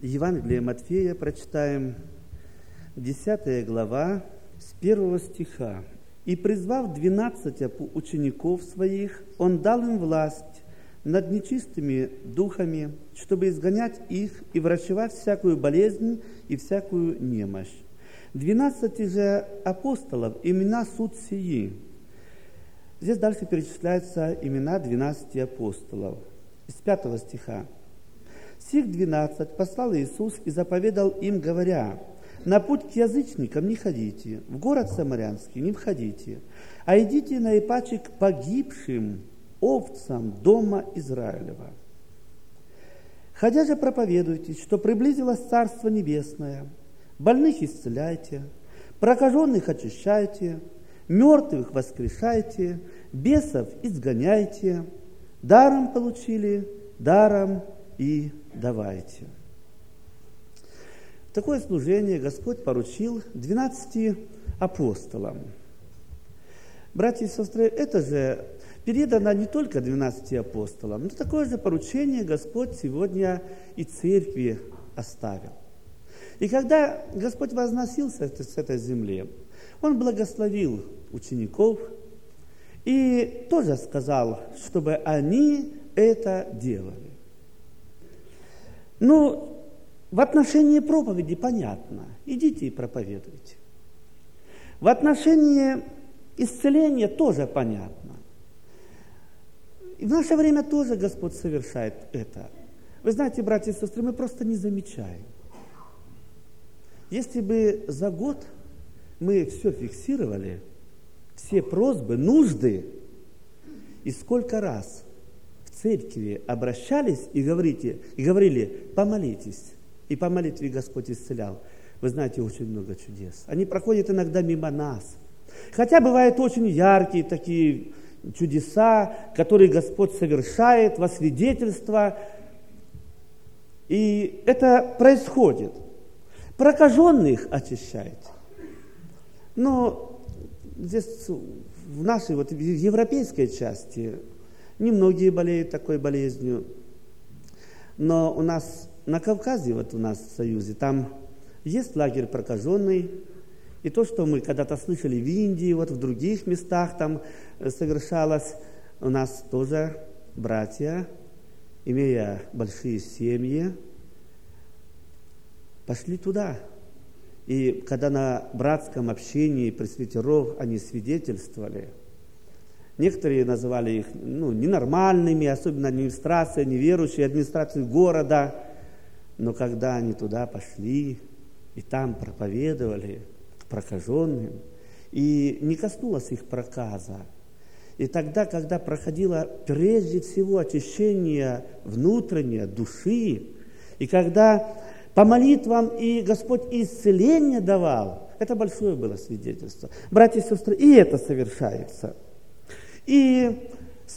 Евангелие Матфея прочитаем, 10 глава, с 1 стиха. «И, призвав 12 учеников своих, Он дал им власть над нечистыми духами, чтобы изгонять их и врачевать всякую болезнь и всякую немощь. 12 же апостолов имена суть сии». Здесь дальше перечисляются имена 12 апостолов. Из 5 стиха. «Сих 12 послал Иисус и заповедал им, говоря: на путь к язычникам не ходите, в город Самарянский не входите, а идите наипаче к погибшим овцам дома Израилева. Ходя же проповедуйте, что приблизилось Царство Небесное, больных исцеляйте, прокаженных очищайте, мертвых воскрешайте, бесов изгоняйте, даром получили, даром и давайте». Такое служение Господь поручил 12 апостолам. Братья и сестры, это же передано не только 12 апостолам, но такое же поручение Господь сегодня и церкви оставил. И когда Господь возносился с этой земли, Он благословил учеников и тоже сказал, чтобы они это делали. В отношении проповеди понятно. Идите и проповедуйте. В отношении исцеления тоже понятно. И в наше время тоже Господь совершает это. Вы знаете, братья и сестры, мы просто не замечаем. Если бы за год мы все фиксировали, все просьбы, нужды, и сколько раз в церкви обращались и говорили: помолитесь. И по молитве Господь исцелял. Вы знаете, очень много чудес. Они проходят иногда мимо нас. Хотя бывают очень яркие такие чудеса, которые Господь совершает во свидетельство. И это происходит. Прокаженных очищает. Но здесь, в нашей в европейской части, немногие болеют такой болезнью. Но у нас на Кавказе, у нас в Союзе, там есть лагерь прокаженный. И то, что мы когда-то слышали в Индии, в других местах там совершалось, у нас тоже братья, имея большие семьи, пошли туда. И когда на братском общении пресвитеров они свидетельствовали, некоторые называли их ненормальными, особенно администрация, неверующие, администрацию города. Но когда они туда пошли и там проповедовали к прокаженным, и не коснулось их проказа, и тогда, когда проходило прежде всего очищение внутреннее души, и когда по молитвам и Господь исцеление давал, это большое было свидетельство. Братья и сестры, и это совершается. И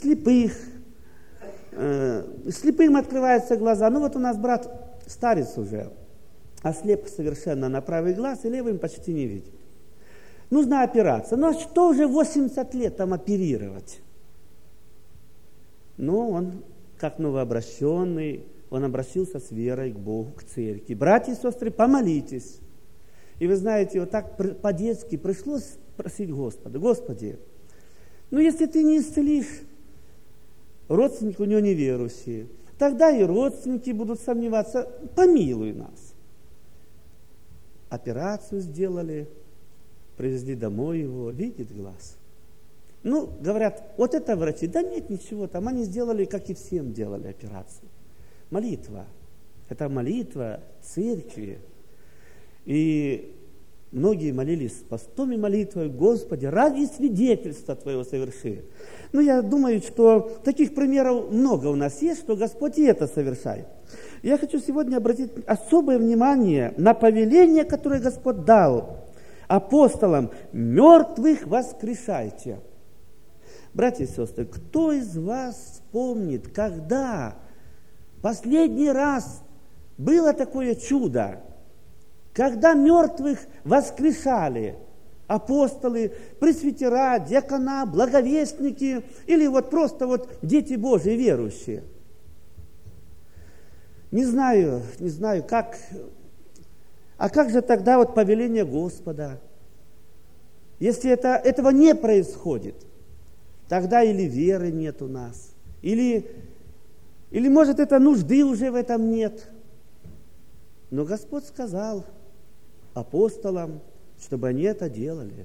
слепым открываются глаза. У нас брат старец уже, ослеп совершенно на правый глаз, и левым почти не видит. Нужна операция. А что уже 80 лет там оперировать? Он, как новообращенный, он обратился с верой к Богу, к церкви. Братья и сестры, помолитесь. И вы знаете, так по-детски пришлось просить Господа: Господи, если Ты не исцелишь, родственники у него неверующие, тогда и родственники будут сомневаться. Помилуй нас. Операцию сделали, привезли домой его, видит глаз. Говорят, это врачи. Да нет, ничего, там они сделали, как и всем делали операцию. Молитва. Это молитва церкви. И многие молились постом и молитвой: Господи, ради свидетельства Твоего соверши. Я думаю, что таких примеров много у нас есть, что Господь и это совершает. Я хочу сегодня обратить особое внимание на повеление, которое Господь дал апостолам: мертвых воскрешайте. Братья и сестры, кто из вас вспомнит, когда последний раз было такое чудо, когда мертвых воскрешали апостолы, пресвитера, диакона, благовестники или просто дети Божьи верующие? Не знаю, как. А как же тогда вот повеление Господа? Если этого не происходит, тогда или веры нет у нас, или может, это нужды уже в этом нет. Но Господь сказал апостолам, чтобы они это делали.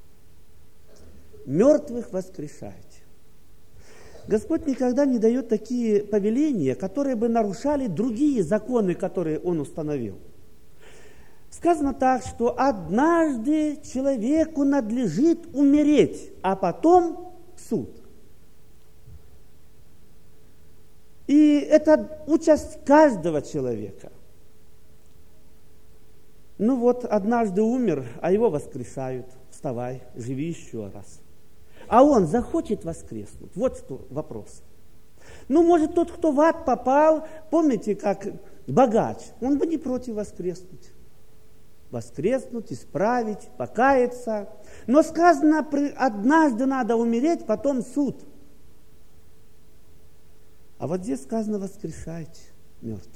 Мертвых воскрешайте. Господь никогда не дает такие повеления, которые бы нарушали другие законы, которые Он установил. Сказано так, что однажды человеку надлежит умереть, а потом суд. И это участь каждого человека. Ну вот, однажды умер, а его воскрешают. Вставай, живи еще раз. А он захочет воскреснуть? Вот что вопрос. Ну, может, тот, кто в ад попал, помните, как богач, он бы не против воскреснуть. Воскреснуть, исправить, покаяться. Но сказано, однажды надо умереть, потом суд. А вот здесь сказано, воскрешайте мертвых.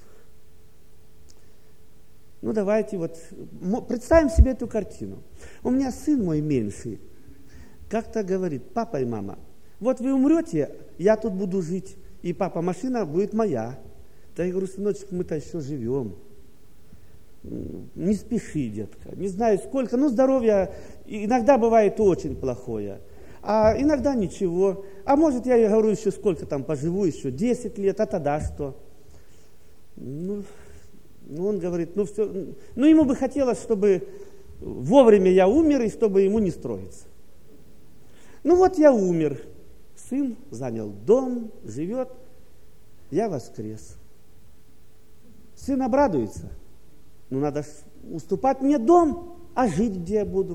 Ну, давайте вот представим себе эту картину. У меня сын мой меньший как-то говорит: папа и мама, вот вы умрете, я тут буду жить, и папа, машина будет моя. Да я говорю: сыночек, мы-то еще живем. Не спеши, детка. Не знаю сколько, здоровье иногда бывает очень плохое, а иногда ничего. А может, я говорю, еще сколько там поживу, еще 10 лет, а тогда что? Он говорит, все, ему бы хотелось, чтобы вовремя я умер, и чтобы ему не строиться. Вот я умер, сын занял дом, живет, я воскрес. Сын обрадуется, надо уступать мне дом, а жить где я буду?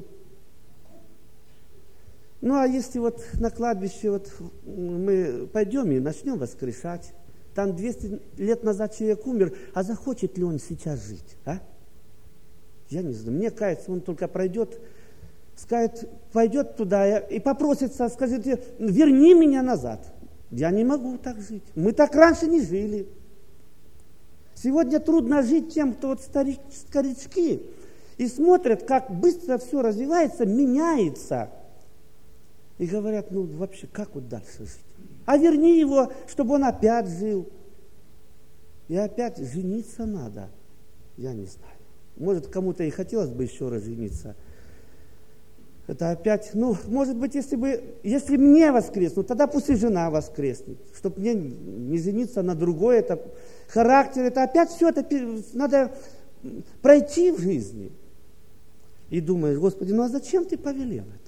А если вот на кладбище мы пойдем и начнем воскрешать, там 200 лет назад человек умер, а захочет ли он сейчас жить? А? Я не знаю, мне кажется, он только пройдет, скажет, пойдет туда и попросится, скажет: верни меня назад. Я не могу так жить. Мы так раньше не жили. Сегодня трудно жить тем, кто старички, и смотрят, как быстро все развивается, меняется. И говорят, вообще, как вот дальше жить? А верни его, чтобы он опять жил. И опять жениться надо. Я не знаю. Может, кому-то и хотелось бы еще раз жениться. Это опять, может быть, если мне воскреснут, тогда пусть и жена воскреснет. Чтобы мне не жениться на другой, это характер, это опять все это надо пройти в жизни. И думаешь: Господи, а зачем ты повелел это?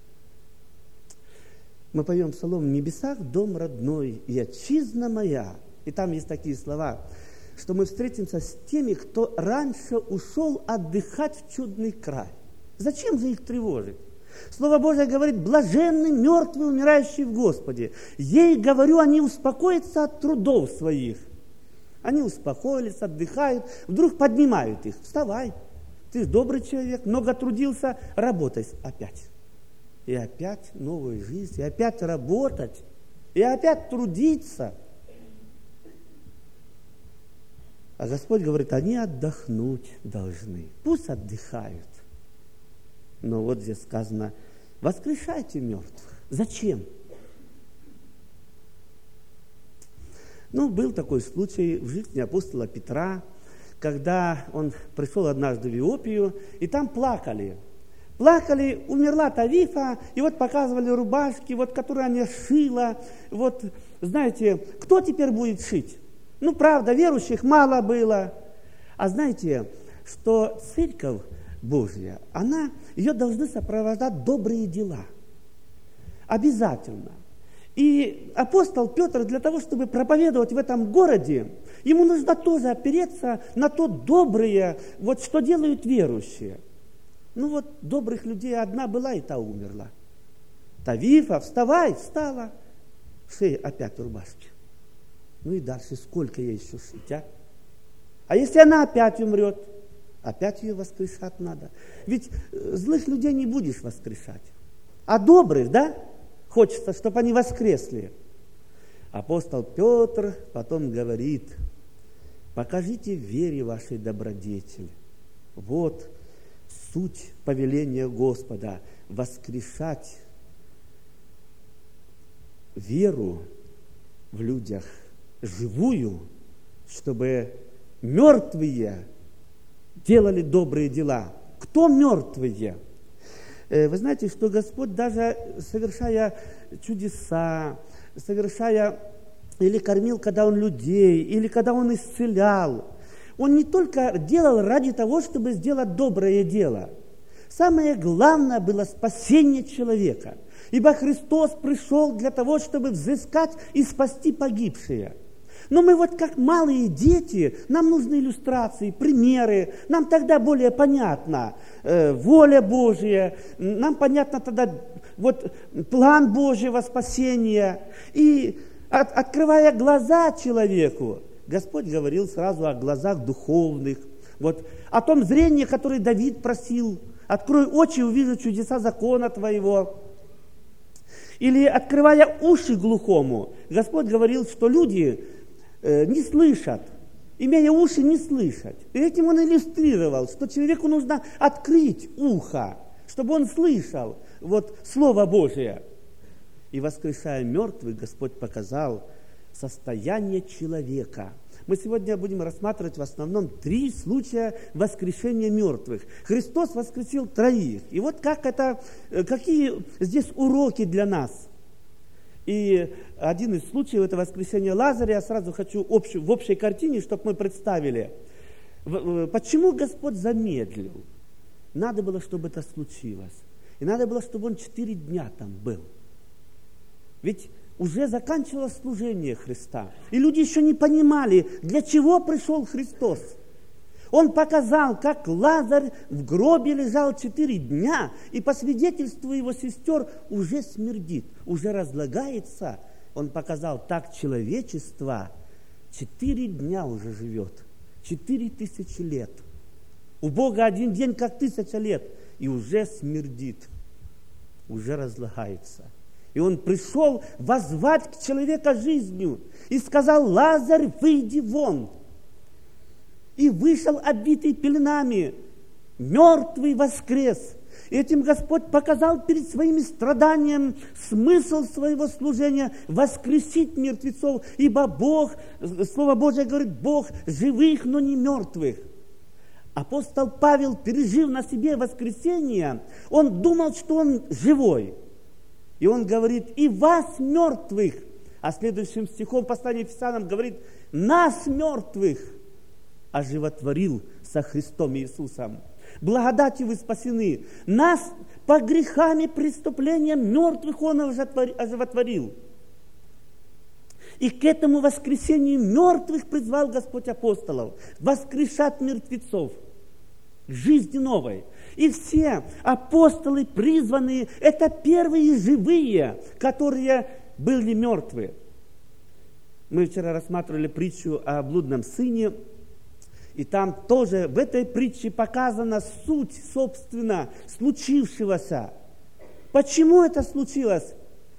Мы поем псалом: «В небесах дом родной, и отчизна моя». И там есть такие слова, что мы встретимся с теми, кто раньше ушел отдыхать в чудный край. Зачем же их тревожить? Слово Божие говорит: блаженны мертвые, умирающие в Господе. Ей, говорю, они успокоятся от трудов своих. Они успокоились, отдыхают, вдруг поднимают их. Вставай, ты же добрый человек, много трудился, работай опять. И опять новую жизнь, и опять работать, и опять трудиться. А Господь говорит: они отдохнуть должны. Пусть отдыхают. Но вот здесь сказано: воскрешайте мертвых. Зачем? Был такой случай в жизни апостола Петра, когда он пришел однажды в Иопию, и там плакали. Плакали, умерла Тавифа, и показывали рубашки, которые она шила. Знаете, кто теперь будет шить? Правда, верующих мало было. А знаете, что Церковь Божья, ее должны сопровождать добрые дела. Обязательно. И апостол Петр для того, чтобы проповедовать в этом городе, ему нужно тоже опереться на то доброе, что делают верующие. Добрых людей одна была, и та умерла. Тавифа, вставай, встала. Шея опять в рубашке. И дальше сколько ей еще шить, а? А если она опять умрет, опять ее воскрешать надо. Ведь злых людей не будешь воскрешать. А добрых, да? Хочется, чтобы они воскресли. Апостол Петр потом говорит: покажите в вере вашей добродетель. Вот суть повеления Господа – воскрешать веру в людях живую, чтобы мертвые делали добрые дела. Кто мертвые? Вы знаете, что Господь, даже совершая чудеса, или кормил, когда Он людей, или когда Он исцелял, Он не только делал ради того, чтобы сделать доброе дело. Самое главное было спасение человека. Ибо Христос пришел для того, чтобы взыскать и спасти погибшие. Но мы вот как малые дети, нам нужны иллюстрации, примеры, нам тогда более понятна воля Божья, нам понятно тогда вот план Божьего спасения. И открывая глаза человеку, Господь говорил сразу о глазах духовных, вот о том зрении, которое Давид просил: «Открой очи, увижу чудеса закона Твоего». Или открывая уши глухому, Господь говорил, что люди не слышат, имея уши, не слышать. И этим Он иллюстрировал, что человеку нужно открыть ухо, чтобы он слышал вот Слово Божие. И воскрешая мертвых, Господь показал состояние человека. Мы сегодня будем рассматривать в основном 3 случая воскрешения мертвых. Христос воскресил 3. И вот какие здесь уроки для нас. И один из случаев — это воскресение Лазаря. Я сразу хочу в общей картине, чтобы мы представили. Почему Господь замедлил? Надо было, чтобы это случилось. И надо было, чтобы Он 4 дня там был. Ведь уже заканчивалось служение Христа. И люди еще не понимали, для чего пришел Христос. Он показал, как Лазарь в гробе лежал 4 дня, и по свидетельству его сестер уже смердит, уже разлагается. Он показал, так человечество 4 дня уже живет, 4000 лет. У Бога 1 день как 1000 лет, и уже смердит, уже разлагается. И Он пришел воззвать к человеку жизнью и сказал: «Лазарь, выйди вон!» И вышел, обвитый пеленами, мертвый воскрес. И этим Господь показал перед своими страданиями смысл своего служения — воскресить мертвецов, ибо Бог, Слово Божие говорит, Бог живых, но не мертвых. Апостол Павел, пережив на себе воскресение, он думал, что он живой. И он говорит: «И вас, мертвых», а следующим стихом послания Ефесянам говорит: «Нас, мертвых, оживотворил со Христом Иисусом. Благодатью вы спасены. Нас по грехам и преступлениям мертвых Он оживотворил». И к этому воскресению мертвых призвал Господь апостолов воскрешать мертвецов к жизни новой. И все апостолы призванные — это первые живые, которые были мертвые. Мы вчера рассматривали притчу о блудном сыне, и там тоже в этой притче показана суть, собственно, случившегося. Почему это случилось?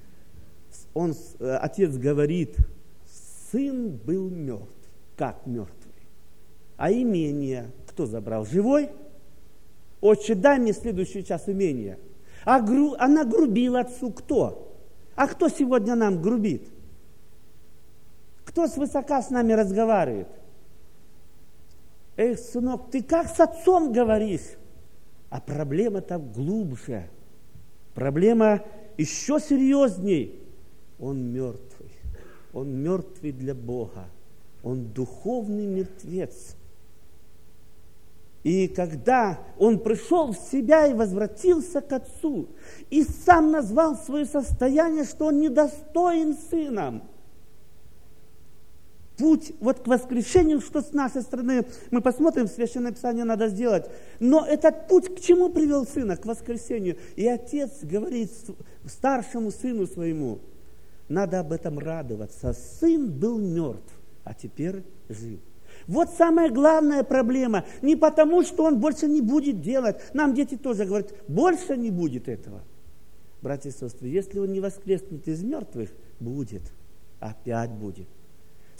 Отец говорит: сын был мертв. Как мертвый? А имение кто забрал? Живой? Отче, дай мне следующий час имения. Она грубила отцу кто? А кто сегодня нам грубит? Кто свысока с нами разговаривает? Эх, сынок, ты как с отцом говоришь? А проблема-то глубже. Проблема еще серьезней. Он мертвый. Он мертвый для Бога. Он духовный мертвец. И когда он пришел в себя и возвратился к отцу, и сам назвал свое состояние, что он недостоин сыном. Путь вот к воскрешению, что с нашей стороны, мы посмотрим, в Священном Писании надо сделать. Но этот путь к чему привел сына? К воскресению. И отец говорит старшему сыну своему: надо об этом радоваться. Сын был мертв, а теперь жив. Вот самая главная проблема. Не потому, что он больше не будет делать. Нам дети тоже говорят: больше не будет этого. Братья и сестры, если он не воскреснет из мертвых, будет. Опять будет.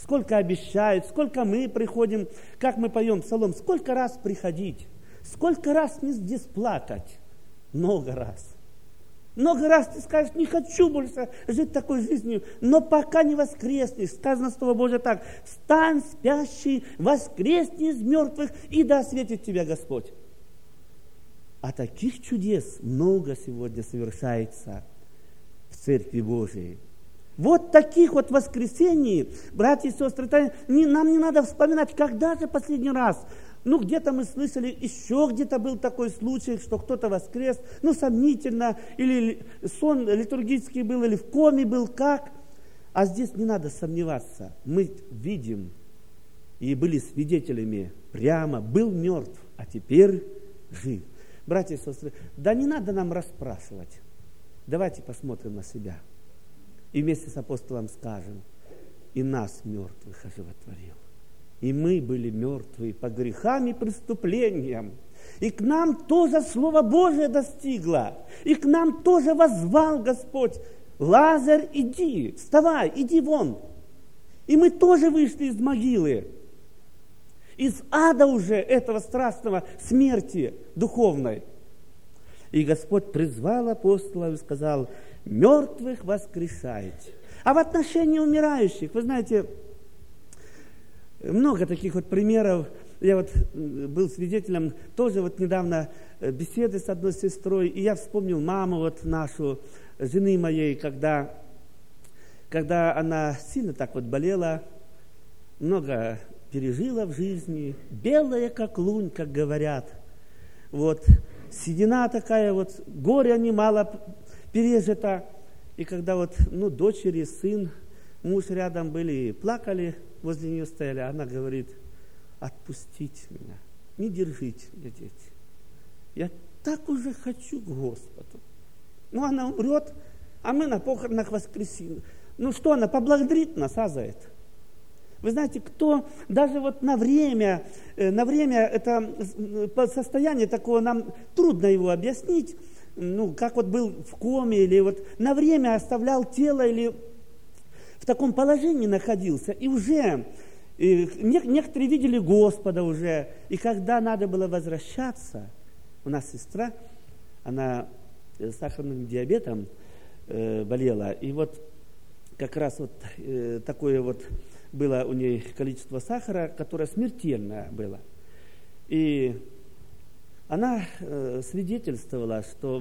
сколько обещают, сколько мы приходим, как мы поем псалом, сколько раз приходить, сколько раз здесь плакать, много раз. Много раз ты скажешь, не хочу больше жить такой жизнью, но пока не воскреснешь, сказано Слово Божие так: встань, спящий, воскресни из мертвых, и да осветит тебя Господь. А таких чудес много сегодня совершается в Церкви Божией. Вот таких вот воскресений, братья и сестры, нам не надо вспоминать, когда же последний раз. Где-то мы слышали, еще где-то был такой случай, что кто-то воскрес, сомнительно, или сон литургический был, или в коме был, как. А здесь не надо сомневаться. Мы видим и были свидетелями прямо, был мертв, а теперь жив. Братья и сестры, да не надо нам расспрашивать. Давайте посмотрим на себя. И вместе с апостолом скажем: и нас, мертвых, оживотворил. И мы были мертвы по грехам и преступлениям. И к нам тоже Слово Божие достигло. И к нам тоже воззвал Господь: Лазарь, иди, вставай, иди вон. И мы тоже вышли из могилы. Из ада уже этого страстного смерти духовной. И Господь призвал апостолов и сказал: мертвых воскрешайте. А в отношении умирающих, вы знаете, много таких вот примеров. Я был свидетелем тоже недавно беседы с одной сестрой, и я вспомнил маму нашу, жены моей, когда она сильно так болела, много пережила в жизни, белая как лунь, как говорят. Седина такая, горе немало пережито. И когда дочери, сын, муж рядом были, плакали, возле нее стояли, она говорит: отпустите меня, не держите меня, дети. Я так уже хочу к Господу. Она умрет, а мы на похоронах воскресим. Что она поблагодарит нас за это? Вы знаете, кто даже на время это состояние такое, нам трудно его объяснить, как был в коме, или на время оставлял тело, или в таком положении находился, и уже некоторые видели Господа уже, и когда надо было возвращаться, у нас сестра, она сахарным диабетом болела, и как раз такое было у нее количество сахара, которое смертельное было. И она свидетельствовала, что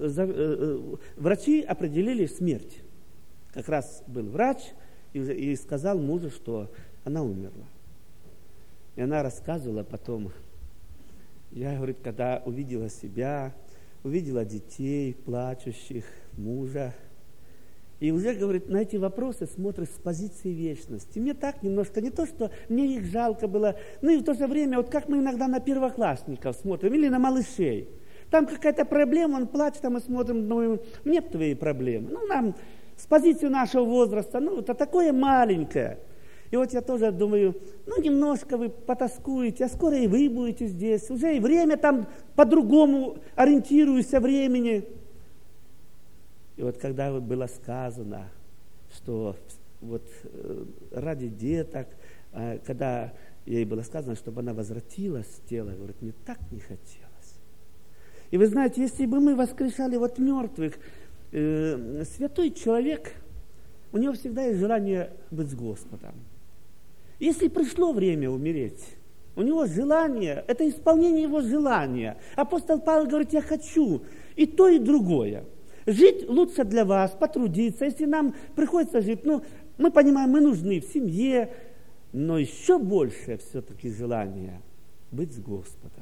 врачи определили смерть. Как раз был врач и сказал мужу, что она умерла. И она рассказывала потом. Я, говорит, когда увидела себя, увидела детей, плачущих, мужа, и уже, говорит, на эти вопросы смотришь с позиции вечности. Мне так немножко, не то, что мне их жалко было, но и в то же время, как мы иногда на первоклассников смотрим, или на малышей. Там какая-то проблема, он плачет, а мы смотрим, думаем, нет твоей проблемы. Нам с позиции нашего возраста, это такое маленькое. И я тоже думаю, немножко вы потаскуете, а скоро и вы будете здесь. Уже и время там по-другому ориентируешься времени. И когда было сказано, что ради деток, когда ей было сказано, чтобы она возвратилась в тело, говорит, мне так не хотелось. И вы знаете, если бы мы воскрешали мертвых, святой человек, у него всегда есть желание быть с Господом. Если пришло время умереть, у него желание, это исполнение его желания. Апостол Павел говорит, я хочу и то, и другое. Жить лучше для вас, потрудиться. Если нам приходится жить, мы понимаем, мы нужны в семье, но еще больше все-таки желание быть с Господом.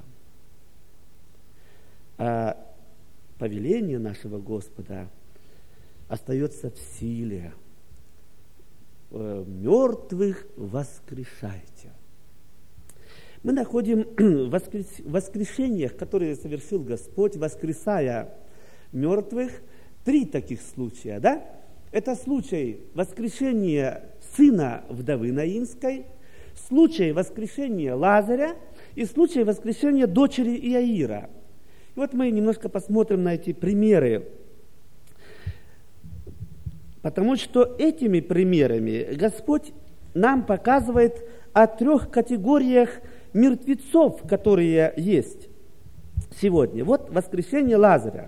А повеление нашего Господа остается в силе. Мертвых воскрешайте. Мы находим в воскрешениях, которые совершил Господь, воскресая мертвых, 3 таких случая, да? Это случай воскрешения сына вдовы Наинской, случай воскрешения Лазаря и случай воскрешения дочери Иаира. И мы немножко посмотрим на эти примеры, потому что этими примерами Господь нам показывает о 3 категориях мертвецов, которые есть сегодня. Вот воскрешение Лазаря.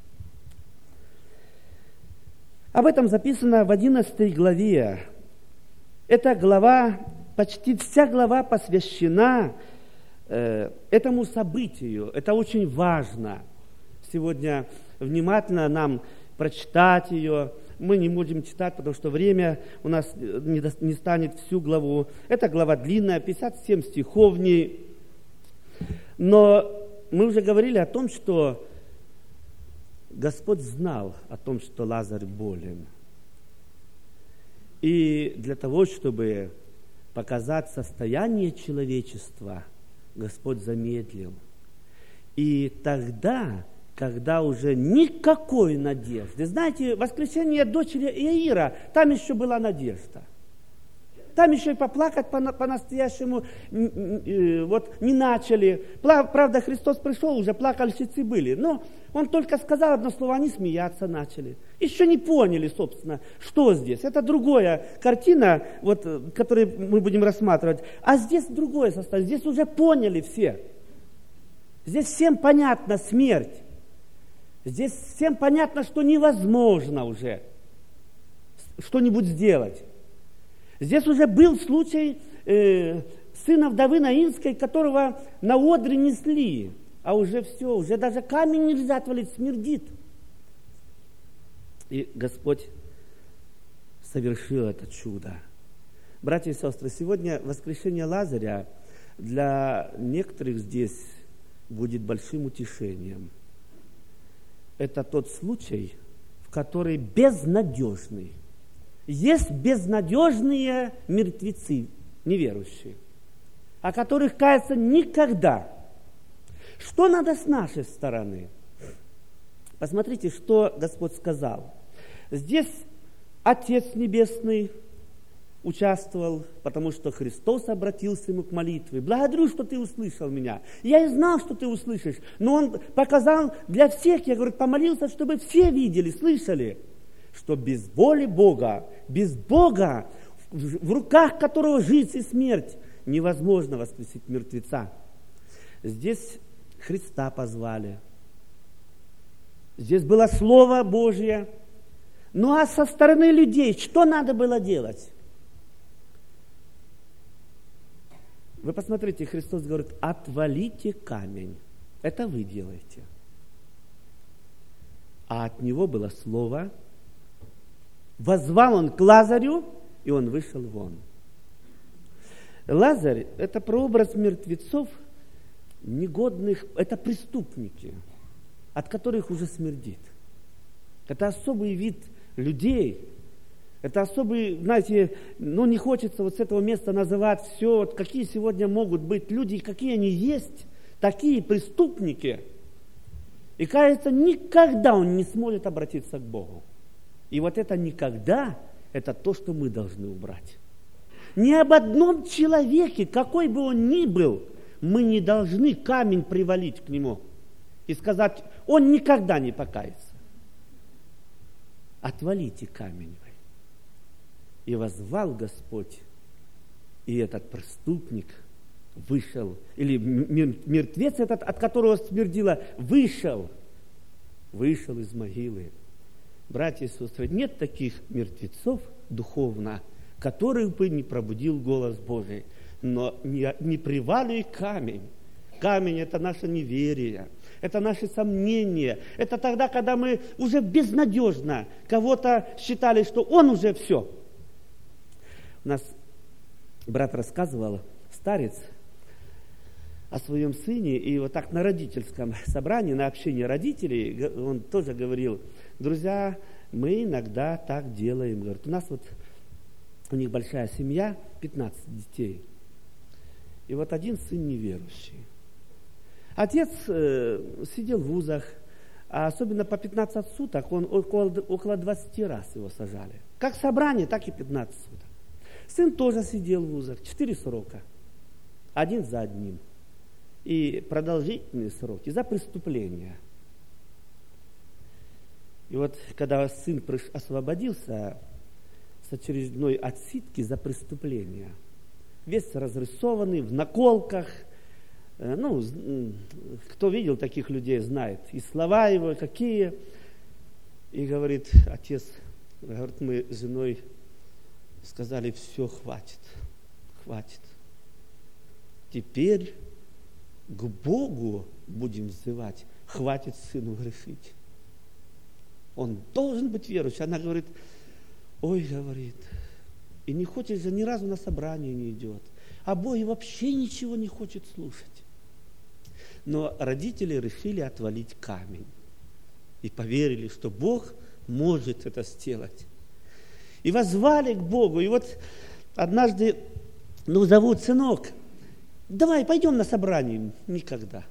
Об этом записано в 11 главе. Эта глава, почти вся глава посвящена этому событию. Это очень важно. Сегодня внимательно нам прочитать ее. Мы не можем читать, потому что время у нас не станет всю главу. Эта глава длинная, 57 стихов в ней. Но мы уже говорили о том, что Господь знал о том, что Лазарь болен. И для того, чтобы показать состояние человечества, Господь замедлил. И тогда, когда уже никакой надежды. Знаете, воскрешение дочери Иаира, там еще была надежда. Там еще и поплакать по-настоящему вот не начали. Правда, Христос пришел, уже плакальщицы были. Но Он только сказал одно слово, они смеяться начали. Еще не поняли, собственно, что здесь. Это другая картина, вот, которую мы будем рассматривать. А здесь другое состояние. Здесь уже поняли все. Здесь всем понятна смерть. Здесь всем понятно, что невозможно уже что-нибудь сделать. Здесь уже был случай сына вдовы Наинской, которого на одре несли, а уже все, уже даже камень нельзя отвалить, смердит. И Господь совершил это чудо. Братья и сестры, сегодня воскрешение Лазаря для некоторых здесь будет большим утешением. Это тот случай, в который безнадежный. Есть безнадежные мертвецы, неверующие, о которых каяться никогда. Что надо с нашей стороны? Посмотрите, что Господь сказал. Здесь Отец Небесный участвовал, потому что Христос обратился ему к молитве. Благодарю, что ты услышал меня. Я и знал, что ты услышишь, но Он показал для всех, я говорю, помолился, чтобы все видели, слышали, что без воли Бога, без Бога, в руках которого жизнь и смерть, невозможно воскресить мертвеца. Здесь Христа позвали. Здесь было Слово Божье. Ну а со стороны людей что надо было делать? Вы посмотрите, Христос говорит, отвалите камень. Это вы делаете. А от Него было Слово. Воззвал Он к Лазарю, и он вышел вон. Лазарь – это прообраз мертвецов, негодных, это преступники, от которых уже смердит. Это особый вид людей, это особый, знаете, не хочется вот с этого места называть все, вот какие сегодня могут быть люди, какие они есть, такие преступники. И кажется, никогда он не сможет обратиться к Богу. И вот это никогда, это то, что мы должны убрать. Ни об одном человеке, какой бы он ни был, мы не должны камень привалить к нему и сказать, он никогда не покается. Отвалите камень. И воззвал Господь, и этот преступник вышел, или мертвец этот, от которого смердило, вышел из могилы. Братья и сестры, нет таких мертвецов духовно, которых бы не пробудил голос Божий. Но не привали камень. Камень – это наше неверие, это наши сомнения. Это тогда, когда мы уже безнадежно кого-то считали, что он уже все. У нас брат рассказывал, старец, о своем сыне, и вот так на родительском собрании, на общении родителей, он тоже говорил, друзья, мы иногда так делаем. Говорит, у них большая семья, 15 детей. И вот один сын неверующий. Отец сидел в вузах, а особенно по 15 суток, он около 20 раз его сажали. Как собрание, так и 15 суток. Сын тоже сидел в вузах, 4 срока. Один за одним. И продолжительные сроки за преступления. И вот, когда сын освободился, очередной отсидки за преступление. Весь разрисованный, в наколках. Кто видел таких людей, знает. И слова его какие. И говорит, отец, говорит, мы с женой сказали, все, хватит. Теперь к Богу будем взывать, хватит сыну грешить. Он должен быть верующим. Она говорит, говорит, и не хочет же, ни разу на собрание не идет. О Боге вообще ничего не хочет слушать. Но родители решили отвалить камень. И поверили, что Бог может это сделать. И воззвали к Богу. И вот однажды, зовут, сынок, давай пойдем на собрание. Никогда.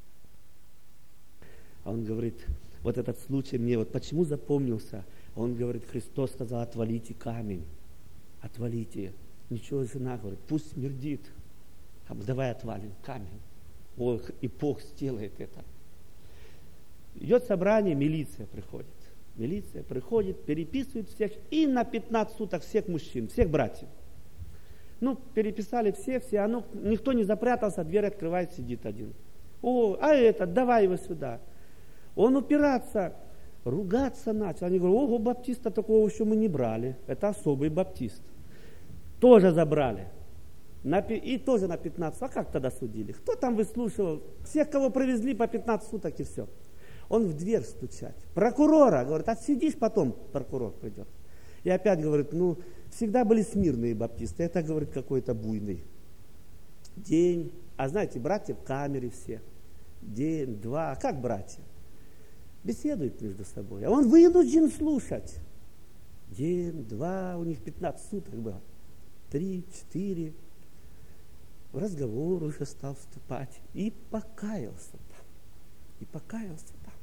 А он говорит, вот этот случай мне почему запомнился. Он говорит, Христос сказал, отвалите камень. Отвалите. Ничего, жена говорит, пусть смердит. Давай отвалим камень. И Бог сделает это. Идет собрание, милиция приходит, переписывает всех, и на 15 суток всех мужчин, всех братьев. Переписали все, никто не запрятался, дверь открывает, сидит один. Давай его сюда. Он упираться, ругаться начал. Они говорят, баптиста такого еще мы не брали, это особый баптист. Тоже забрали. И тоже на 15. А как тогда судили? Кто там выслушивал? Всех, кого привезли по 15 суток и все. Он в дверь стучать. Прокурора, говорит, отсидишь, потом прокурор придет. И опять говорит, всегда были смирные баптисты. Это, говорит, какой-то буйный. День. А знаете, братья в камере все. День, два. А как братья? Беседуют между собой. А он вынужден слушать. День, два. У них 15 суток было. 3, 4. В разговор уже стал вступать. И покаялся там.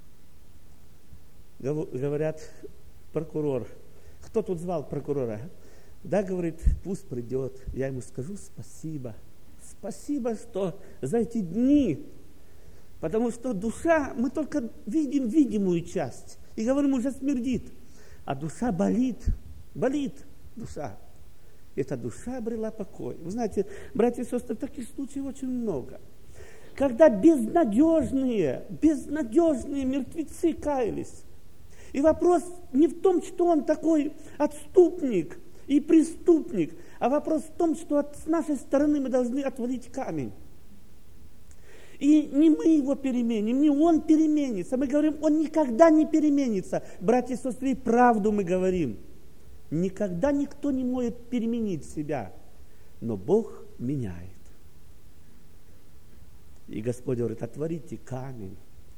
Говорят, прокурор. Кто тут звал прокурора? Да, говорит, пусть придет. Я ему скажу спасибо. Спасибо, что за эти дни. Потому что душа, мы только видим видимую часть. И говорим, уже смердит. А душа болит. Болит душа. Эта душа обрела покой. Вы знаете, братья и сестры, таких случаев очень много. Когда безнадежные мертвецы каялись. И вопрос не в том, что он такой отступник и преступник, а вопрос в том, что с нашей стороны мы должны отвалить камень. И не мы его переменим, не он переменится. Мы говорим, он никогда не переменится. Братья и сестры, правду мы говорим. Никогда никто не может переменить себя, но Бог меняет. И Господь говорит, отвалите камень.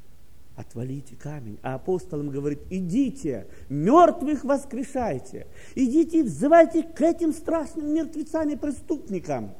А апостолам говорит, идите, мертвых воскрешайте. Идите и взывайте к этим страшным мертвецам и преступникам.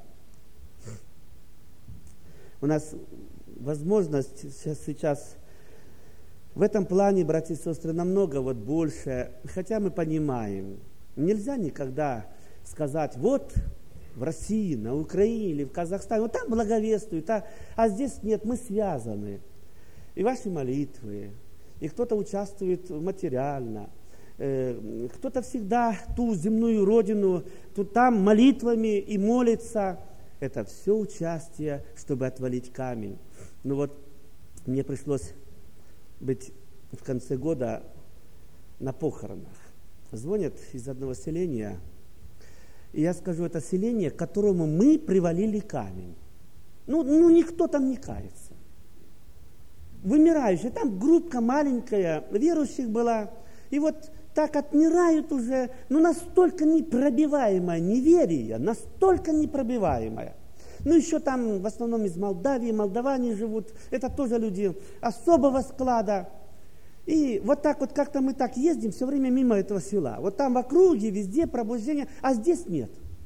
У нас возможность сейчас в этом плане, братья и сестры, намного больше, хотя мы понимаем, нельзя никогда сказать, в России, на Украине или в Казахстане, там благовествуют, а здесь нет, мы связаны. И ваши молитвы, и кто-то участвует материально, кто-то всегда ту земную родину, там молитвами и молится. Это все участие, чтобы отвалить камень. Мне пришлось быть в конце года на похоронах. Звонят из одного селения, и я скажу, это селение, к которому мы привалили камень. Никто там не кается. Вымирающие, там группка маленькая, верующих была, и так отмирают уже, настолько непробиваемое неверие, настолько непробиваемое. Еще там в основном из Молдавии, молдаване живут, это тоже люди особого склада. И как-то мы так ездим все время мимо этого села. Там в округе, везде пробуждение, а здесь нет.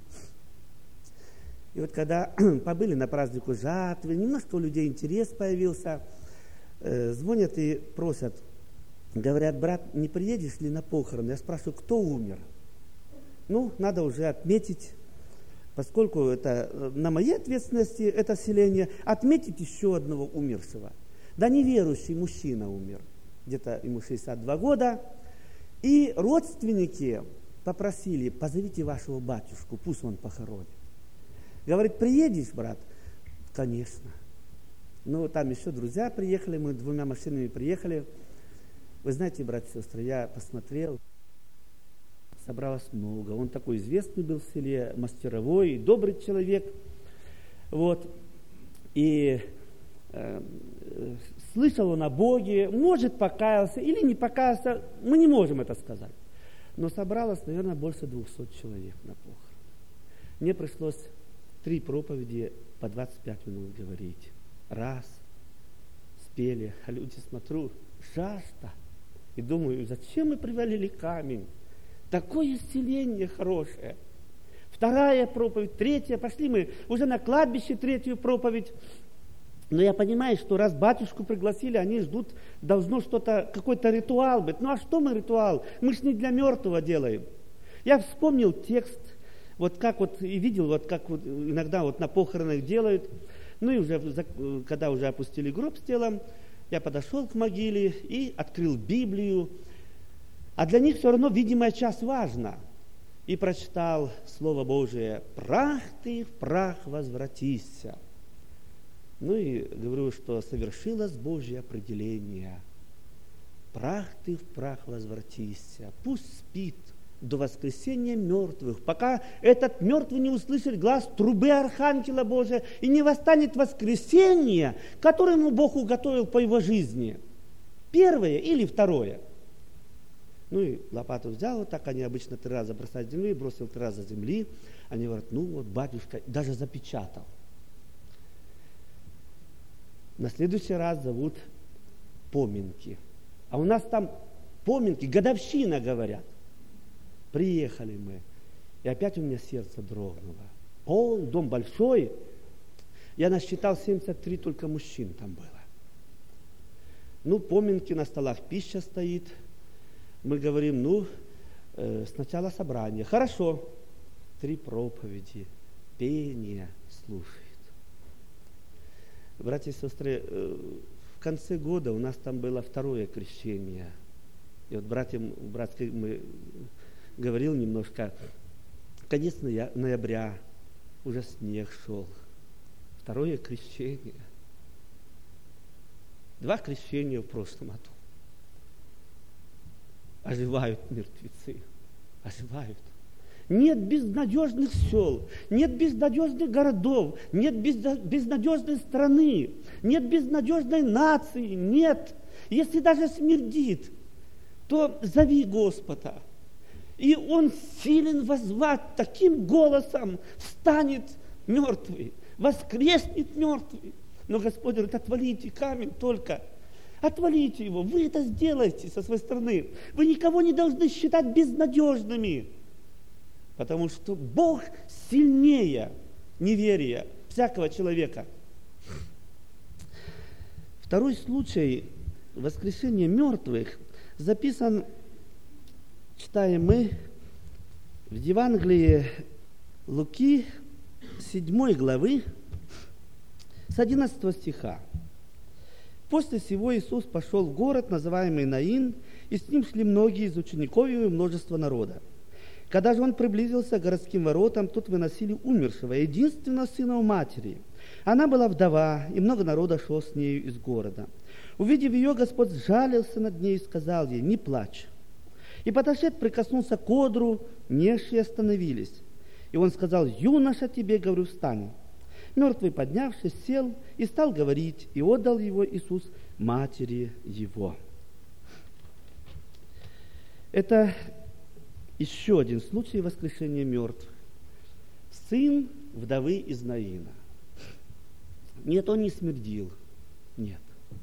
И когда побыли на празднику жатвы, немножко у людей интерес появился, звонят и просят, говорят, брат, не приедешь ли на похороны? Я спрашиваю, кто умер? Надо уже отметить, поскольку это на моей ответственности, это селение, отметить еще одного умершего. Да неверующий мужчина умер, где-то ему 62 года. И родственники попросили, позовите вашего батюшку, пусть он похоронит. Говорит, приедешь, брат? Конечно. Ну, там еще друзья приехали, мы 2 машинами приехали. Вы знаете, братья и сестры, я посмотрел, собралось много. Он такой известный был в селе, мастеровой, добрый человек. Вот. И слышал он о Боге, может, покаялся или не покаялся, мы не можем это сказать. Но собралось, наверное, больше 200 человек на похорон. Мне пришлось 3 проповеди по 25 минут говорить. Раз, спели, а люди, смотрю, жажда. И думаю, зачем мы привалили камень? Такое исцеление хорошее. 2 проповедь, 3, пошли мы уже на кладбище 3 проповедь. Но я понимаю, что раз батюшку пригласили, они ждут, должно что-то, какой-то ритуал быть. Ну а что мы ритуал? Мы ж не для мертвого делаем. Я вспомнил текст, вот как вот и видел, вот как вот иногда вот на похоронах делают. Ну и уже, когда уже опустили гроб с телом, я подошел к могиле и открыл Библию. А для них все равно видимая часть важна. И прочитал Слово Божие: «Прах ты, в прах возвратися». Ну и говорю, что совершилось Божье определение. Прах ты, в прах возвратися. Пусть спит до воскресения мертвых, пока этот мертвый не услышит глаз трубы Архангела Божия и не восстанет воскресение, которое ему Бог уготовил по его жизни. 1 или 2. Ну и лопату взял, вот так они обычно 3 раза бросают земли, бросил 3 раза земли. Они говорят, ну вот батюшка, даже запечатал. На следующий раз зовут поминки. А у нас там поминки, годовщина, говорят. Приехали мы. И опять у меня сердце дрогнуло. Дом большой. Я насчитал 73 только мужчин там было. Ну, поминки, на столах пища стоит. Мы говорим, сначала собрание. Хорошо. 3 проповеди, пение слушает. Братья и сестры, в конце года у нас там было 2 крещение. И вот братьям мы говорил немножко, конец ноября, уже снег шел. 2 крещение. 2 крещения в прошлом году. Оживают мертвецы. Оживают. Нет безнадежных сел, нет безнадежных городов, нет безнадежной страны, нет безнадежной нации, нет. Если даже смердит, то зови Господа. И Он силен воззвать таким голосом: встанет мертвый, воскреснет мертвый. Но Господь говорит, отвалите камень только. Отвалите его. Вы это сделаете со своей стороны. Вы никого не должны считать безнадежными. Потому что Бог сильнее неверия всякого человека. 2 случай воскрешения мертвых записан, читаем мы, в Евангелии Луки 7 главы с 11 стиха. После сего Иисус пошел в город, называемый Наин, и с ним шли многие из учеников его и множество народа. Когда же он приблизился к городским воротам, тут выносили умершего, единственного сына у матери. Она была вдова, и много народа шло с нею из города. Увидев ее, Господь сжалился над ней и сказал ей: не плачь. И подошед, прикоснулся к одру, несшие остановились. И он сказал: юноша, тебе говорю, встань. Мертвый, поднявшись, сел и стал говорить, и отдал его Иисус матери его. Это еще один случай воскрешения мертвых. Сын вдовы из Наина. Нет, он не смердил. Нет.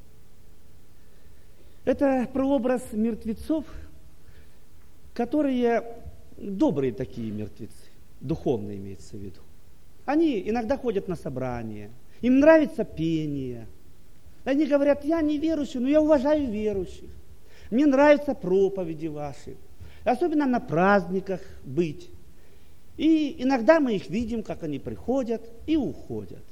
Это прообраз мертвецов, которые добрые такие мертвецы, духовно имеется в виду. Они иногда ходят на собрания, им нравится пение. Они говорят: я не верующий, но я уважаю верующих. Мне нравятся проповеди ваши. Особенно на праздниках быть. И иногда мы их видим, как они приходят и уходят.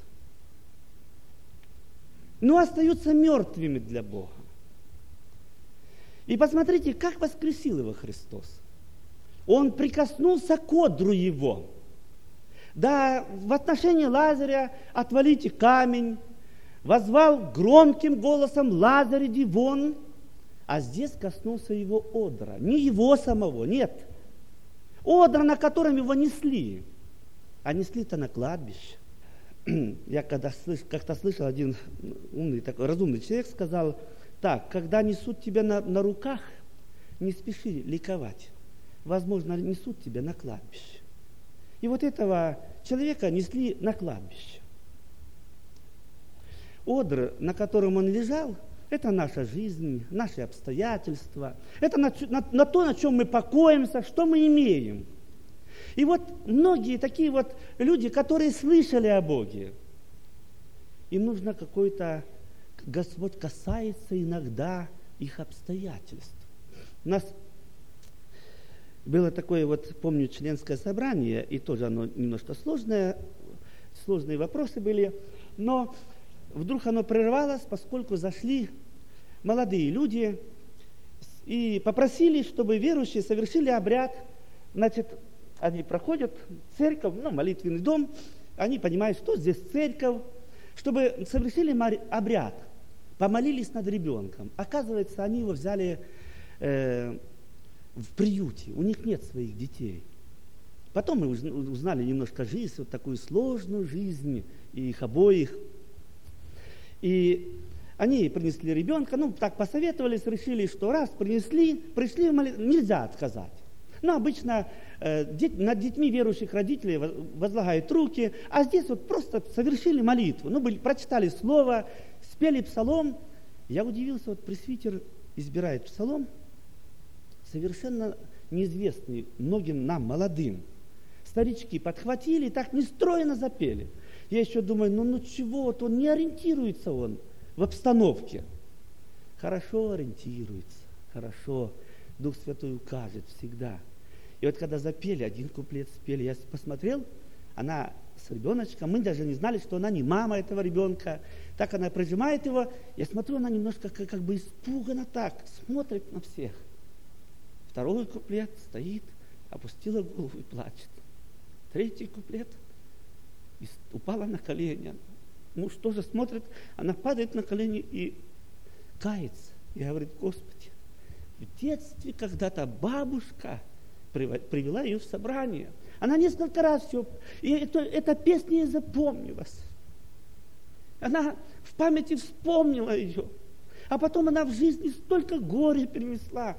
Но остаются мертвыми для Бога. И посмотрите, как воскресил его Христос. Он прикоснулся к одру его. Да, в отношении Лазаря отвалите камень, воззвал громким голосом: Лазарь, иди вон. А здесь коснулся его одра. Не его самого, нет. Одра, на котором его несли. А несли-то на кладбище. Я как-то слышал, один умный, такой разумный человек сказал так: когда несут тебя на руках, не спеши ликовать. Возможно, несут тебя на кладбище. И вот этого человека несли на кладбище. Одр, на котором он лежал, это наша жизнь, наши обстоятельства. Это на то, на чем мы покоимся, что мы имеем. И вот многие такие вот люди, которые слышали о Боге, им нужно какой-то... Господь касается иногда их обстоятельств. У нас было такое вот, помню, членское собрание, и тоже оно немножко сложное, сложные вопросы были, но вдруг оно прервалось, поскольку зашли молодые люди и попросили, чтобы верующие совершили обряд. Значит, они проходят церковь, молитвенный дом, они понимают, что здесь церковь, чтобы совершили обряд, помолились над ребенком. Оказывается, они его взяли в приюте, у них нет своих детей. Потом мы узнали немножко жизнь, вот такую сложную жизнь, и их обоих. И они принесли ребенка, так посоветовались, решили, что раз пришли в молитву, нельзя отказать. Но обычно над детьми верующих родителей возлагают руки, а здесь вот просто совершили молитву. Прочитали слово, спели псалом. Я удивился, вот пресвитер избирает псалом, совершенно неизвестный многим нам, молодым. Старички подхватили и так нестройно запели. Я еще думаю, чего, вот он не ориентируется он в обстановке. Хорошо ориентируется, хорошо. Дух Святой укажет всегда. И вот когда запели, один куплет спели, я посмотрел, она с ребеночком, мы даже не знали, что она не мама этого ребенка. Так она прижимает его, я смотрю, она немножко как бы испуганно так, смотрит на всех. Второй куплет стоит, опустила голову и плачет. Третий куплет упала на колени. Муж тоже смотрит, она падает на колени и кается. И говорит: Господи, в детстве когда-то бабушка привела ее в собрание. Она несколько раз все... И эта песня ей запомнилась. Она в памяти вспомнила ее. А потом она в жизни столько горя перенесла.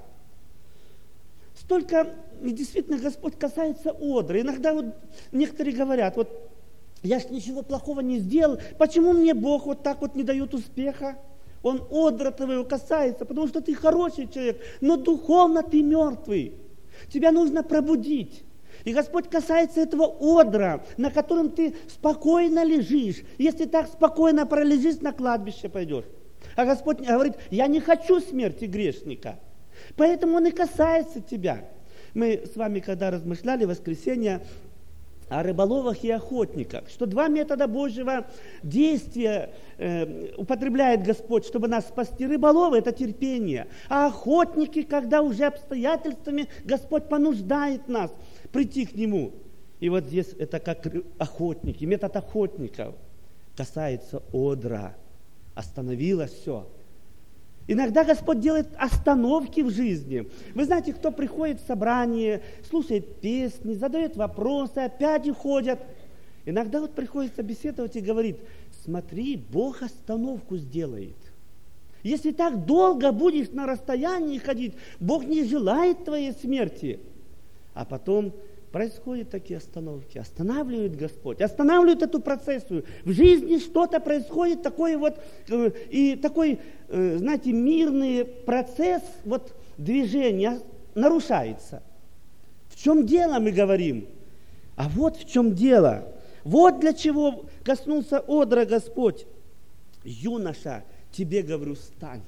Столько... И действительно, Господь касается одры. Иногда вот некоторые говорят: вот я ж ничего плохого не сделал, почему мне Бог вот так вот не дает успеха? Он одра твоего касается, потому что ты хороший человек, но духовно ты мертвый. Тебя нужно пробудить. И Господь касается этого одра, на котором ты спокойно лежишь. Если так спокойно пролежишь, на кладбище пойдешь. А Господь говорит: я не хочу смерти грешника. Поэтому Он и касается тебя. Мы с вами, когда размышляли в воскресенье о рыболовах и охотниках, что два метода Божьего действия употребляет Господь, чтобы нас спасти. Рыболовы – это терпение, а охотники, когда уже обстоятельствами Господь понуждает нас прийти к Нему. И вот здесь это как охотники, метод охотников касается одра. Остановилось все. Иногда Господь делает остановки в жизни. Вы знаете, кто приходит в собрание, слушает песни, задает вопросы, опять уходят. Иногда вот приходится беседовать и говорит: смотри, Бог остановку сделает. Если так долго будешь на расстоянии ходить, Бог не желает твоей смерти. А потом происходят такие остановки. Останавливает Господь, останавливает эту процессию. В жизни что-то происходит такое вот, и такой, знаете, мирный процесс вот движения нарушается. В чем дело, мы говорим? А вот в чем дело. Вот для чего коснулся одра Господь. Юноша, тебе говорю, встань.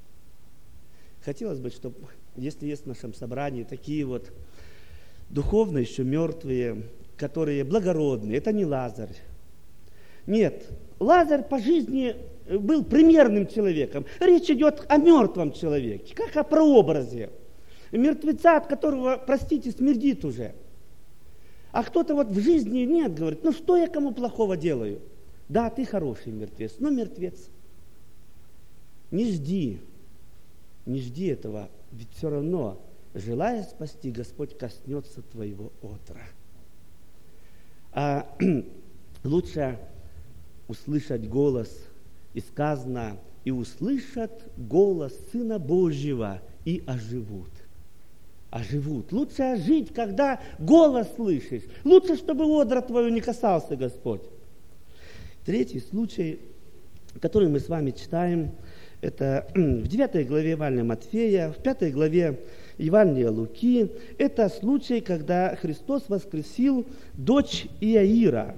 Хотелось бы, чтобы, если есть в нашем собрании такие вот духовно еще мертвые, которые благородные, это не Лазарь. Нет, Лазарь по жизни был примерным человеком. Речь идет о мертвом человеке, как о прообразе. мертвеца, от которого, простите, смердит уже. А кто-то вот в жизни нет, говорит, ну что я кому плохого делаю? Да, ты хороший мертвец, но мертвец. Не жди этого, ведь все равно, желая спасти, Господь коснется твоего отра. А лучше услышать голос, и сказано, и услышат голос Сына Божьего, и оживут. Оживут. Лучше ожить, когда голос слышишь. Лучше, чтобы одра твою не касался Господь. Третий случай, который мы с вами читаем, это в 9 главе Евангелия Матфея, в 5 главе Евангелия Луки. Это случай, когда Христос воскресил дочь Иаира.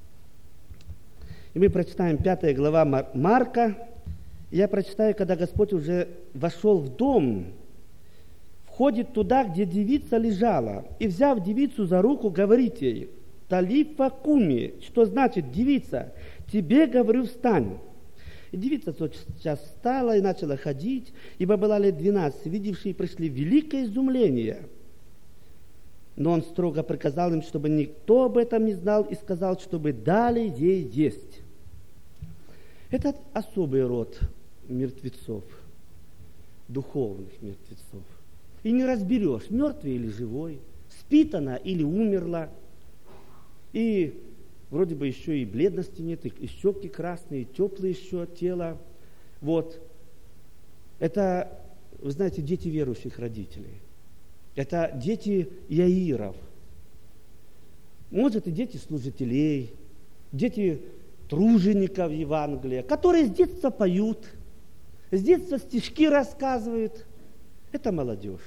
И мы прочитаем 5 глава Марка. Я прочитаю, когда Господь уже вошел в дом, входит туда, где девица лежала, и, взяв девицу за руку, говорит ей: «Талифа куми», что значит «девица, тебе говорю, встань». И девица тотчас встала и начала ходить, ибо была лет 12, видевшие пришли в великое изумление. Но он строго приказал им, чтобы никто об этом не знал, и сказал, чтобы дали ей есть. Это особый род мертвецов, духовных мертвецов. И не разберешь, мертвый или живой, спит она или умерла. И вроде бы еще и бледности нет, и щеки красные, и теплое еще тело. Вот. Это, вы знаете, дети верующих родителей. Это дети Иаиров. Может, и дети служителей, дети тружеников Евангелия, которые с детства поют, с детства стишки рассказывают. Это молодежь.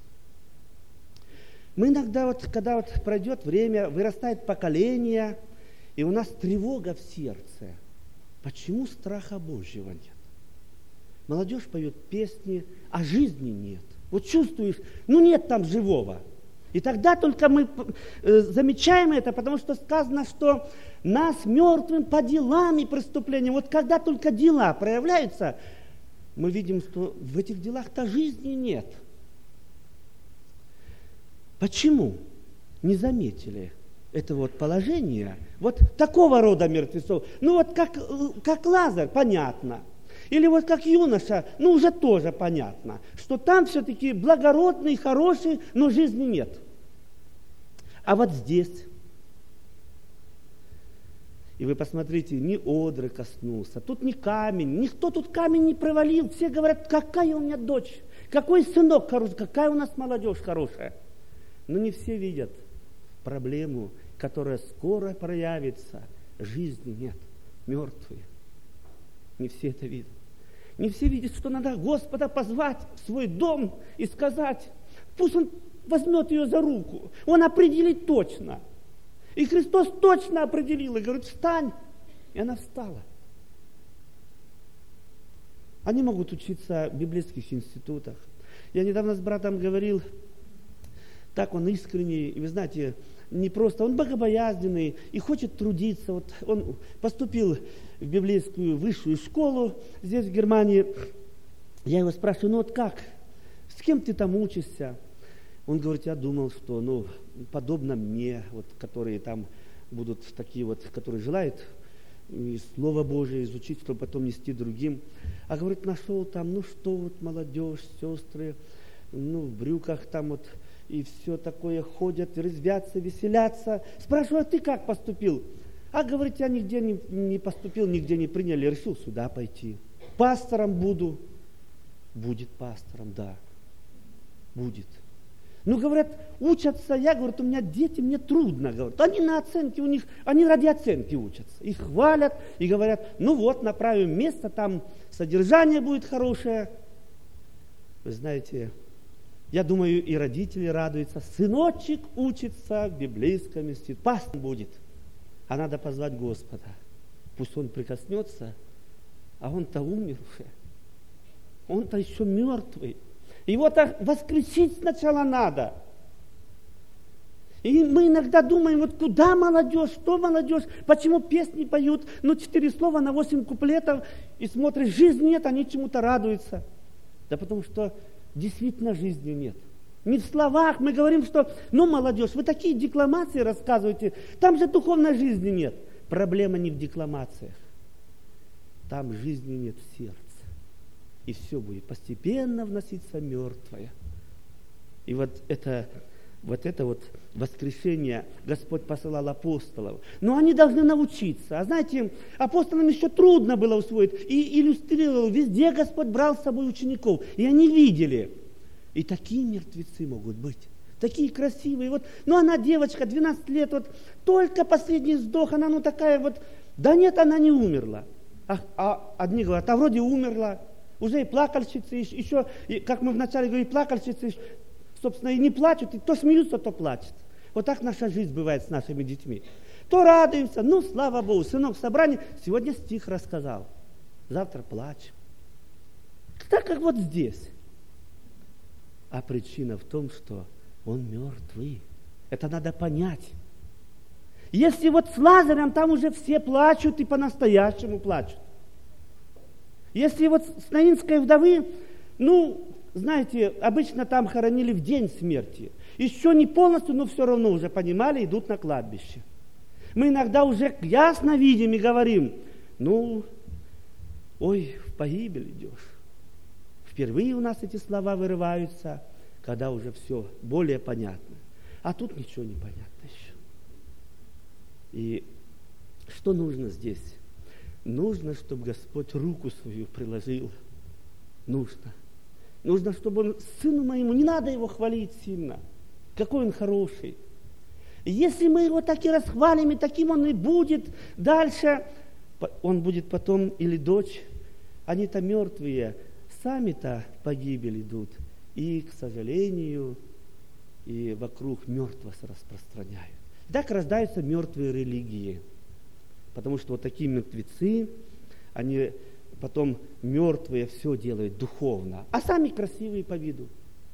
Мы иногда, когда пройдет время, вырастает поколение, и у нас тревога в сердце. Почему страха Божьего нет? Молодежь поет песни, а жизни нет. Вот чувствуешь, нет там живого. И тогда только мы замечаем это, потому что сказано, что нас мертвым по делам и преступлениям. Вот когда только дела проявляются, мы видим, что в этих делах-то жизни нет. Почему не заметили это положение вот такого рода мертвецов? Как Лазарь, понятно. Или как юноша, уже тоже понятно, что там все-таки благородный, хороший, но жизни нет. А вот здесь, и вы посмотрите, ни одры коснулся, тут ни камень, никто тут камень не провалил. Все говорят, какая у меня дочь, какой сынок хороший, какая у нас молодежь хорошая. Но не все видят проблему, которая скоро проявится. Жизни нет, мертвые. Не все это видят. Не все видят, что надо Господа позвать в свой дом и сказать, пусть Он возьмет ее за руку. Он определит точно. И Христос точно определил и говорит, встань. И она встала. Они могут учиться в библейских институтах. Я недавно с братом говорил, так он искренний, и вы знаете, не просто, он богобоязненный и хочет трудиться. Он поступил в библейскую высшую школу здесь, в Германии. Я его спрашиваю, как? С кем ты там учишься? Он говорит, я думал, что, подобно мне, которые там будут такие которые желают Слово Божие изучить, чтобы потом нести другим. А говорит, нашел там, молодежь, сестры, в брюках там и все такое ходят, резвятся, веселятся. Спрашиваю, а ты как поступил? А говорит, я нигде не поступил, нигде не приняли, решил сюда пойти. Пастором буду. Будет пастором, да. Будет. Говорят, учатся, я, говорю, у меня дети, мне трудно, говорят. Они на оценке у них, они ради оценки учатся. Их хвалят и говорят, направим место, там содержание будет хорошее. Вы знаете, я думаю, и родители радуются. Сыночек учится в библейском институте. Пастор будет. А надо позвать Господа. Пусть Он прикоснется, а он-то умер уже. Он-то еще мертвый. Его-то воскресить сначала надо. И мы иногда думаем, куда молодежь, что молодежь, почему песни поют, 4 слова на 8 куплетов, и смотришь, жизни нет, они чему-то радуются. Да потому что действительно жизни нет. Не в словах. Мы говорим, что, молодежь, вы такие декламации рассказываете, там же духовной жизни нет. Проблема не в декламациях. Там жизни нет в сердце. И все будет постепенно вноситься мертвое. И вот это воскрешение Господь посылал апостолов. Но они должны научиться. А знаете, апостолам еще трудно было усвоить. И иллюстрировал, везде Господь брал с собой учеников. И они видели. И такие мертвецы могут быть. Такие красивые. Она девочка, 12 лет, только последний вздох, она такая да нет, она не умерла. А одни говорят, вроде умерла. Уже и плакальщицы, еще, как мы вначале говорили, плакальщицы, собственно, и не плачут, и то смеются, то плачут. Вот так наша жизнь бывает с нашими детьми. То радуемся, слава Богу, сынок в собрании сегодня стих рассказал, завтра плачем. Так как здесь. А причина в том, что он мертвый. Это надо понять. Если с Лазарем там уже все плачут и по-настоящему плачут. Если с Наинской вдовы, знаете, обычно там хоронили в день смерти. Еще не полностью, но все равно уже понимали, идут на кладбище. Мы иногда уже ясно видим и говорим, в погибель идешь. Впервые у нас эти слова вырываются, когда уже все более понятно. А тут ничего не понятно еще. И что нужно здесь? Нужно, чтобы Господь руку свою приложил. Нужно, чтобы он сыну моему, не надо его хвалить сильно. Какой он хороший. Если мы его так и расхвалим, и таким он и будет дальше, он будет потом, или дочь, они-то мертвые, сами-то в погибель идут. И, к сожалению, и вокруг мертвость распространяют. Так рождаются мертвые религии. Потому что такие мертвецы, они потом мертвые все делают духовно, а сами красивые по виду.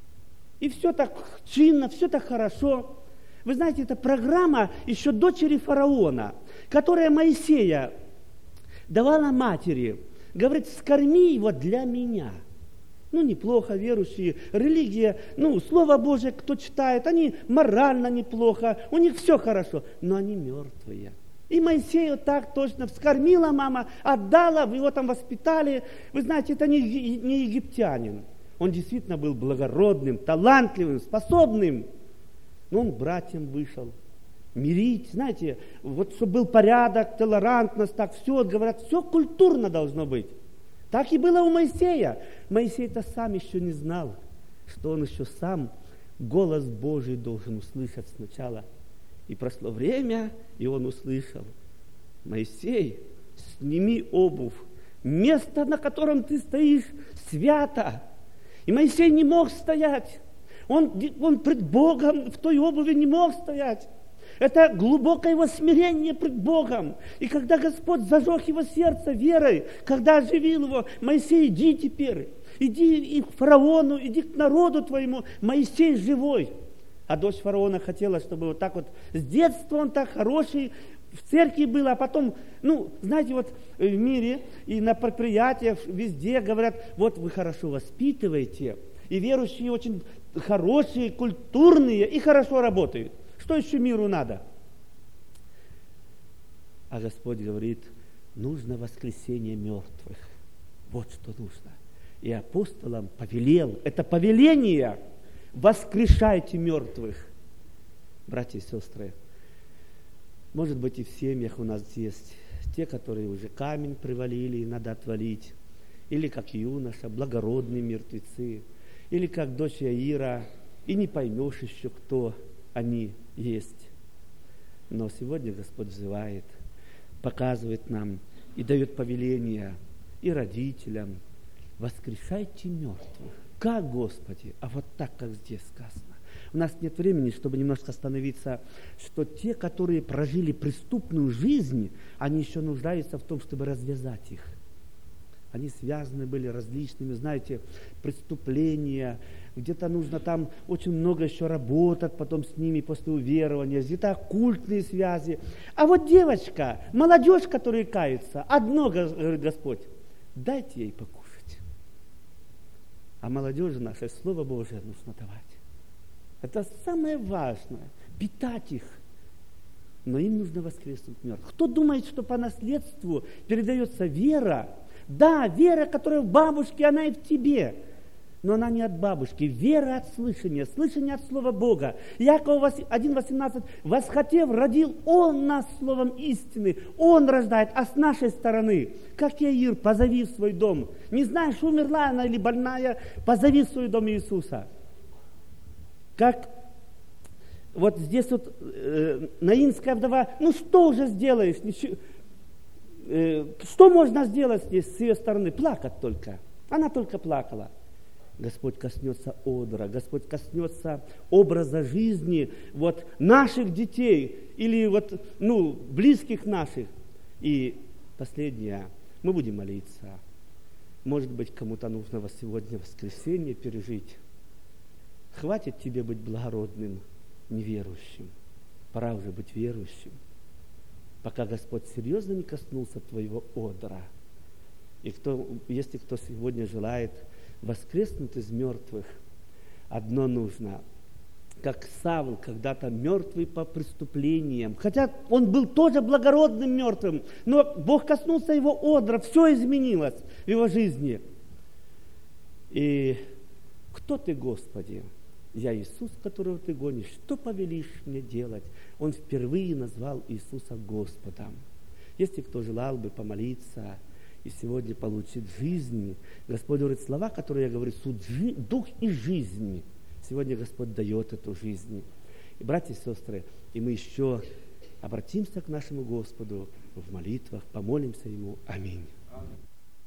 И все так чинно, все так хорошо. Вы знаете, это программа еще дочери фараона, которая Моисея давала матери. Говорит, скорми его для меня. Неплохо верующие, религия, Слово Божие, кто читает, они морально неплохо, у них все хорошо, но они мертвые. И Моисею так точно вскормила мама, отдала, его там воспитали. Вы знаете, это не египтянин. Он действительно был благородным, талантливым, способным. Но он к братьям вышел. Мирить, знаете, чтобы был порядок, толерантность, так все, говорят, все культурно должно быть. Так и было у Моисея. Моисей-то сам еще не знал, что он еще сам голос Божий должен услышать сначала. И прошло время, и он услышал: Моисей, сними обувь. Место, на котором ты стоишь, свято. И Моисей не мог стоять. Он пред Богом в той обуви не мог стоять. Это глубокое его смирение пред Богом. И когда Господь зажег его сердце верой, когда оживил его: Моисей, иди теперь, иди и к фараону, иди к народу твоему, Моисей живой. А дочь фараона хотела, чтобы с детства он так хороший, в церкви был, а потом, знаете, в мире и на предприятиях везде говорят, вы хорошо воспитываете, и верующие очень хорошие, культурные и хорошо работают. Что еще миру надо? А Господь говорит, нужно воскресение мертвых. Вот что нужно. И апостолам повелел, это повеление, воскрешайте мертвых. Братья и сестры, может быть, и в семьях у нас есть те, которые уже камень привалили, и надо отвалить. Или как юноша, благородные мертвецы. Или как дочь Яира, и не поймешь еще, кто они есть. Но сегодня Господь взывает, показывает нам и дает повеление и родителям: воскрешайте мертвых. Как, Господи? А так, как здесь сказано. У нас нет времени, чтобы немножко остановиться, что те, которые прожили преступную жизнь, они еще нуждаются в том, чтобы развязать их. Они связаны были различными, знаете, преступления. Где-то нужно там очень много еще работать потом с ними после уверования. Где-то оккультные связи. А девочка, молодежь, которые каются, одно, говорит Господь, дайте ей покушать. А молодежи нашей Слово Божие нужно давать. Это самое важное. Питать их. Но им нужно воскреснуть мертвых. Кто думает, что по наследству передается вера? Да, вера, которая в бабушке, она и в тебе. Но она не от бабушки. Вера от слышания. Слышание от Слова Бога. Яков 1:18. «Восхотев, родил Он нас словом истины». Он рождает, а с нашей стороны, как Яир, позови в свой дом. Не знаешь, умерла она или больная, позови в свой дом Иисуса. Как вот здесь вот наинская вдова, ну что уже сделаешь? Что можно сделать здесь с ее стороны? Плакать только. Она только плакала. Господь коснется одра, Господь коснется образа жизни вот, наших детей или вот, близких наших. И последнее, мы будем молиться. Может быть, кому-то нужно сегодня воскресенье пережить. Хватит тебе быть благородным неверующим. Пора уже быть верующим. Пока Господь серьезно не коснулся твоего одра. И если кто сегодня желает воскреснуть из мертвых, одно нужно, как Савл, когда-то мертвый по преступлениям, хотя он был тоже благородным мертвым, но Бог коснулся его одра, все изменилось в его жизни. И кто ты, Господи? Я Иисус, которого ты гонишь. Что повелишь мне делать? Он впервые назвал Иисуса Господом. Если кто желал бы помолиться и сегодня получить жизнь, Господь говорит слова, которые я говорю, дух и жизнь. Сегодня Господь дает эту жизнь. И, братья и сестры, и мы еще обратимся к нашему Господу в молитвах, помолимся Ему. Аминь.